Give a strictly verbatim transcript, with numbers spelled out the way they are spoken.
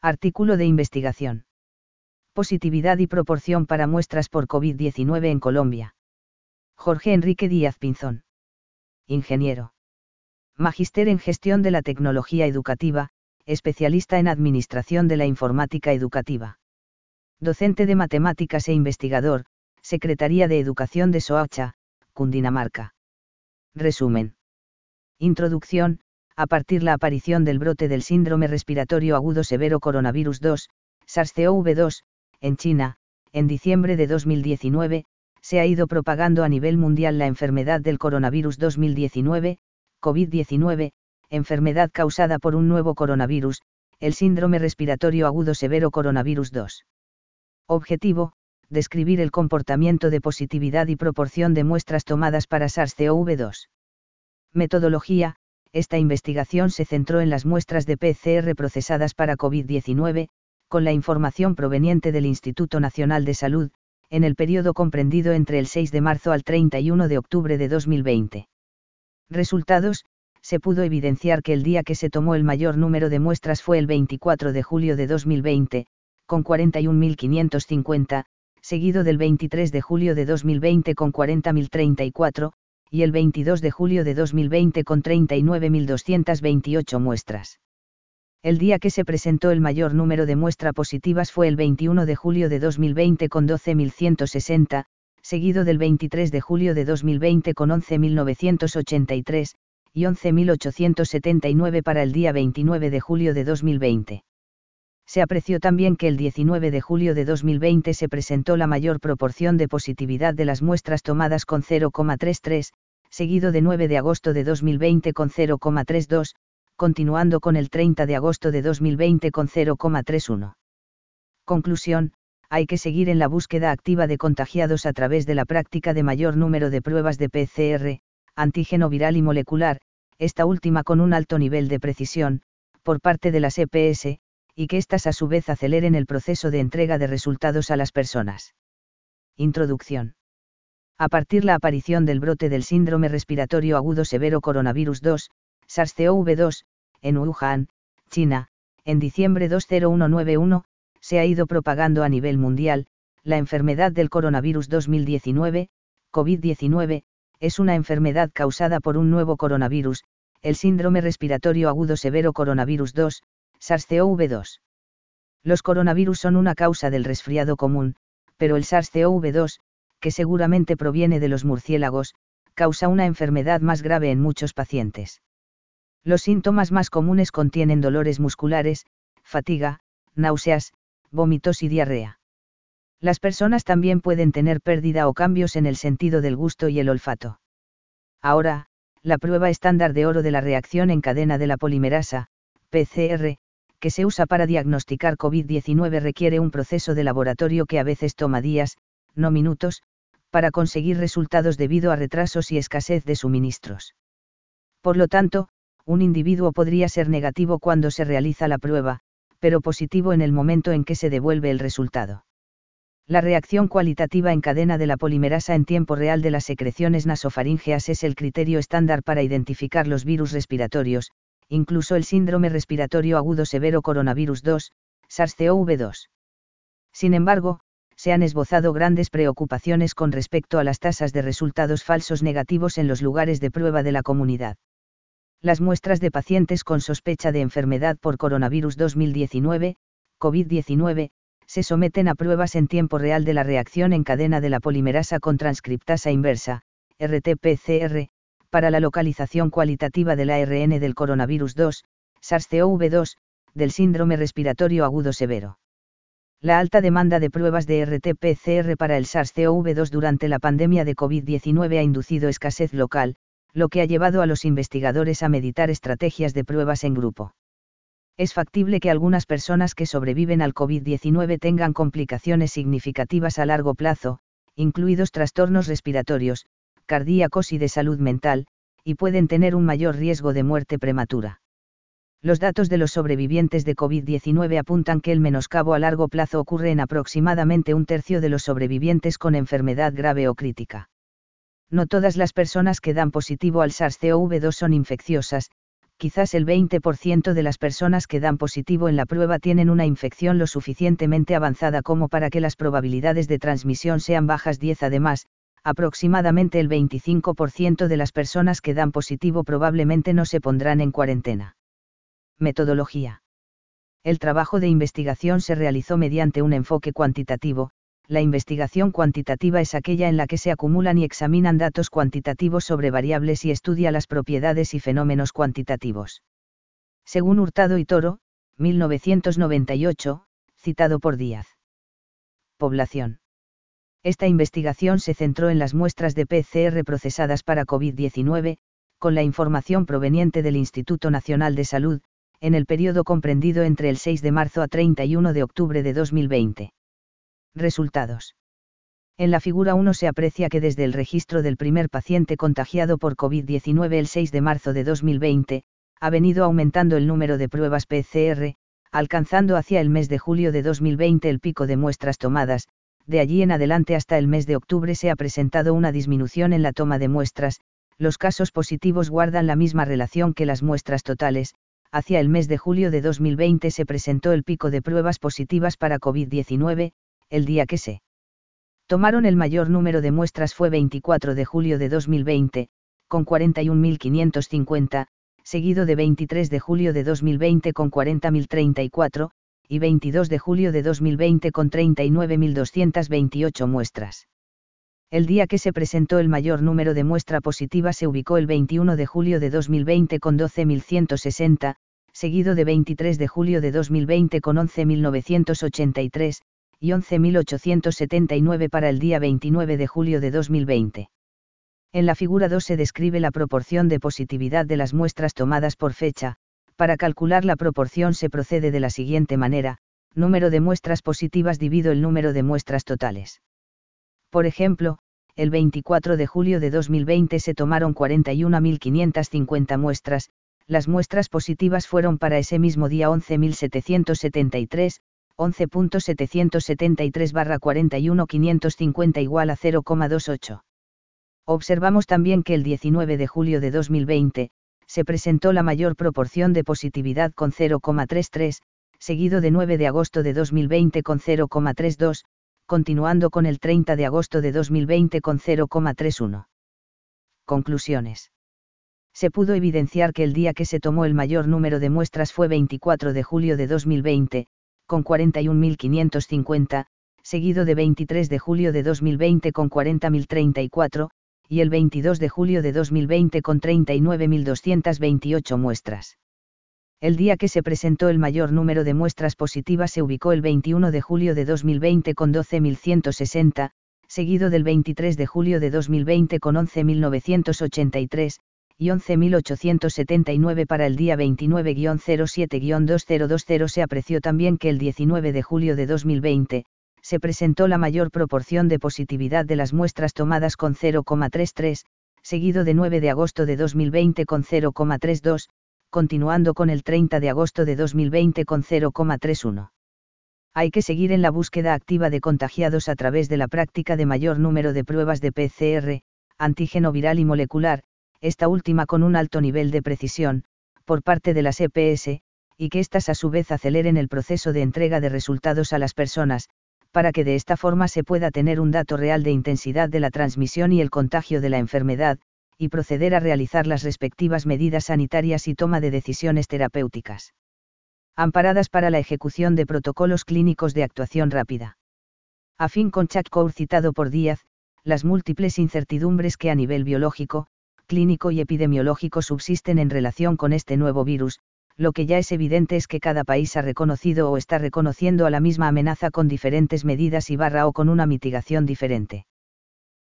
Artículo de investigación. Positividad y proporción para muestras por COVID diecinueve en Colombia. Jorge Enrique Díaz Pinzón. Ingeniero. Magíster en Gestión de la Tecnología Educativa, especialista en Administración de la Informática Educativa. Docente de Matemáticas e investigador, Secretaría de Educación de Soacha, Cundinamarca. Resumen. Introducción. A partir la aparición del brote del síndrome respiratorio agudo severo coronavirus dos, SARS-CoV dos, en China, en diciembre de dos mil diecinueve, se ha ido propagando a nivel mundial la enfermedad del coronavirus dos mil diecinueve, COVID diecinueve, enfermedad causada por un nuevo coronavirus, el síndrome respiratorio agudo severo coronavirus dos. Objetivo: describir el comportamiento de positividad y proporción de muestras tomadas para SARS-CoV dos. Metodología: esta investigación se centró en las muestras de P C R procesadas para COVID diecinueve, con la información proveniente del Instituto Nacional de Salud, en el periodo comprendido entre el seis de marzo al treinta y uno de octubre de dos mil veinte. Resultados: se pudo evidenciar que el día que se tomó el mayor número de muestras fue el veinticuatro de julio de dos mil veinte, con cuarenta y un mil quinientos cincuenta, seguido del veintitrés de julio de dos mil veinte con cuarenta mil treinta y cuatro, y el veintidós de julio de dos mil veinte con treinta y nueve mil doscientas veintiocho muestras. El día que se presentó el mayor número de muestras positivas fue el veintiuno de julio de dos mil veinte con doce mil ciento sesenta, seguido del veintitrés de julio de dos mil veinte con once mil novecientos ochenta y tres, y once mil ochocientos setenta y nueve para el día veintinueve de julio de dos mil veinte. Se apreció también que el diecinueve de julio de dos mil veinte se presentó la mayor proporción de positividad de las muestras tomadas con cero coma treinta y tres, seguido de nueve de agosto de dos mil veinte con cero coma treinta y dos, continuando con el treinta de agosto de dos mil veinte con cero coma treinta y uno. Conclusión: hay que seguir en la búsqueda activa de contagiados a través de la práctica de mayor número de pruebas de P C R, antígeno viral y molecular, esta última con un alto nivel de precisión, por parte de las E P S, y que éstas a su vez aceleren el proceso de entrega de resultados a las personas. Introducción. A partir la aparición del brote del síndrome respiratorio agudo severo coronavirus dos, SARS-CoV dos, en Wuhan, China, en diciembre de dos mil veintiuno, se ha ido propagando a nivel mundial. La enfermedad del coronavirus dos mil diecinueve, COVID diecinueve, es una enfermedad causada por un nuevo coronavirus, el síndrome respiratorio agudo severo coronavirus dos, SARS-CoV dos. Los coronavirus son una causa del resfriado común, pero el SARS-CoV dos, que seguramente proviene de los murciélagos, causa una enfermedad más grave en muchos pacientes. Los síntomas más comunes contienen dolores musculares, fatiga, náuseas, vómitos y diarrea. Las personas también pueden tener pérdida o cambios en el sentido del gusto y el olfato. Ahora, la prueba estándar de oro de la reacción en cadena de la polimerasa, P C R, que se usa para diagnosticar COVID diecinueve requiere un proceso de laboratorio que a veces toma días, no minutos, para conseguir resultados debido a retrasos y escasez de suministros. Por lo tanto, un individuo podría ser negativo cuando se realiza la prueba, pero positivo en el momento en que se devuelve el resultado. La reacción cualitativa en cadena de la polimerasa en tiempo real de las secreciones nasofaríngeas es el criterio estándar para identificar los virus respiratorios, incluso el síndrome respiratorio agudo severo coronavirus dos, SARS-CoV dos. Sin embargo, se han esbozado grandes preocupaciones con respecto a las tasas de resultados falsos negativos en los lugares de prueba de la comunidad. Las muestras de pacientes con sospecha de enfermedad por coronavirus dos mil diecinueve, COVID diecinueve, se someten a pruebas en tiempo real de la reacción en cadena de la polimerasa con transcriptasa inversa, R T P C R, para la localización cualitativa del A R N del coronavirus dos, SARS-CoV dos, del síndrome respiratorio agudo severo. La alta demanda de pruebas de R T P C R para el SARS-CoV dos durante la pandemia de COVID diecinueve ha inducido escasez local, lo que ha llevado a los investigadores a meditar estrategias de pruebas en grupo. Es factible que algunas personas que sobreviven al COVID diecinueve tengan complicaciones significativas a largo plazo, incluidos trastornos respiratorios, cardíacos y de salud mental, y pueden tener un mayor riesgo de muerte prematura. Los datos de los sobrevivientes de COVID diecinueve apuntan que el menoscabo a largo plazo ocurre en aproximadamente un tercio de los sobrevivientes con enfermedad grave o crítica. No todas las personas que dan positivo al SARS-CoV dos son infecciosas, quizás el veinte por ciento de las personas que dan positivo en la prueba tienen una infección lo suficientemente avanzada como para que las probabilidades de transmisión sean bajas. diez Además, aproximadamente el veinticinco por ciento de las personas que dan positivo probablemente no se pondrán en cuarentena. Metodología. El trabajo de investigación se realizó mediante un enfoque cuantitativo. La investigación cuantitativa es aquella en la que se acumulan y examinan datos cuantitativos sobre variables y estudia las propiedades y fenómenos cuantitativos. Según Hurtado y Toro, mil novecientos noventa y ocho, citado por Díaz. Población. Esta investigación se centró en las muestras de P C R procesadas para COVID diecinueve, con la información proveniente del Instituto Nacional de Salud, en el periodo comprendido entre el seis de marzo a treinta y uno de octubre de dos mil veinte. Resultados. En la figura uno se aprecia que desde el registro del primer paciente contagiado por COVID diecinueve el seis de marzo de dos mil veinte, ha venido aumentando el número de pruebas P C R, alcanzando hacia el mes de julio de dos mil veinte el pico de muestras tomadas. De allí en adelante hasta el mes de octubre se ha presentado una disminución en la toma de muestras. Los casos positivos guardan la misma relación que las muestras totales. Hacia el mes de julio de dos mil veinte se presentó el pico de pruebas positivas para COVID diecinueve, el día que se tomaron el mayor número de muestras fue veinticuatro de julio de dos mil veinte, con cuarenta y un mil quinientos cincuenta, seguido de veintitrés de julio de dos mil veinte con cuarenta mil treinta y cuatro, y veintidós de julio de dos mil veinte con treinta y nueve mil doscientas veintiocho muestras. El día que se presentó el mayor número de muestra positiva se ubicó el veintiuno de julio de dos mil veinte con doce mil ciento sesenta, seguido de veintitrés de julio de dos mil veinte con once mil novecientos ochenta y tres, y once mil ochocientos setenta y nueve para el día veintinueve de julio de dos mil veinte. En la figura dos se describe la proporción de positividad de las muestras tomadas por fecha. Para calcular la proporción se procede de la siguiente manera: número de muestras positivas dividido el número de muestras totales. Por ejemplo, el veinticuatro de julio de dos mil veinte se tomaron cuarenta y un mil quinientas cincuenta muestras, las muestras positivas fueron para ese mismo día once mil setecientos setenta y tres, once mil setecientos setenta y tres barra cuarenta y un mil quinientos cincuenta igual a cero coma veintiocho. Observamos también que el diecinueve de julio de dos mil veinte, se presentó la mayor proporción de positividad con cero coma treinta y tres, seguido de nueve de agosto de dos mil veinte con cero coma treinta y dos, continuando con el treinta de agosto de dos mil veinte con cero coma treinta y uno. Conclusiones. Se pudo evidenciar que el día que se tomó el mayor número de muestras fue veinticuatro de julio de dos mil veinte, con cuarenta y un mil quinientos cincuenta, seguido de veintitrés de julio de dos mil veinte con cuarenta mil treinta y cuatro, y el veintidós de julio de dos mil veinte con treinta y nueve mil doscientas veintiocho muestras. El día que se presentó el mayor número de muestras positivas se ubicó el veintiuno de julio de dos mil veinte con doce mil ciento sesenta, seguido del veintitrés de julio de dos mil veinte con once mil novecientos ochenta y tres, y once mil ochocientos setenta y nueve para el día veintinueve guion cero siete guion dos mil veinte. Se apreció también que el diecinueve de julio de dos mil veinte, se presentó la mayor proporción de positividad de las muestras tomadas con cero coma treinta y tres, seguido de nueve de agosto de dos mil veinte con cero coma treinta y dos, continuando con el treinta de agosto de dos mil veinte con cero coma treinta y uno. Hay que seguir en la búsqueda activa de contagiados a través de la práctica de mayor número de pruebas de P C R, antígeno viral y molecular, esta última con un alto nivel de precisión, por parte de las E P S, y que éstas a su vez aceleren el proceso de entrega de resultados a las personas, para que de esta forma se pueda tener un dato real de intensidad de la transmisión y el contagio de la enfermedad, y proceder a realizar las respectivas medidas sanitarias y toma de decisiones terapéuticas amparadas para la ejecución de protocolos clínicos de actuación rápida. A fin con Chackour citado por Díaz, las múltiples incertidumbres que a nivel biológico, clínico y epidemiológico subsisten en relación con este nuevo virus, lo que ya es evidente es que cada país ha reconocido o está reconociendo a la misma amenaza con diferentes medidas y barra o con una mitigación diferente.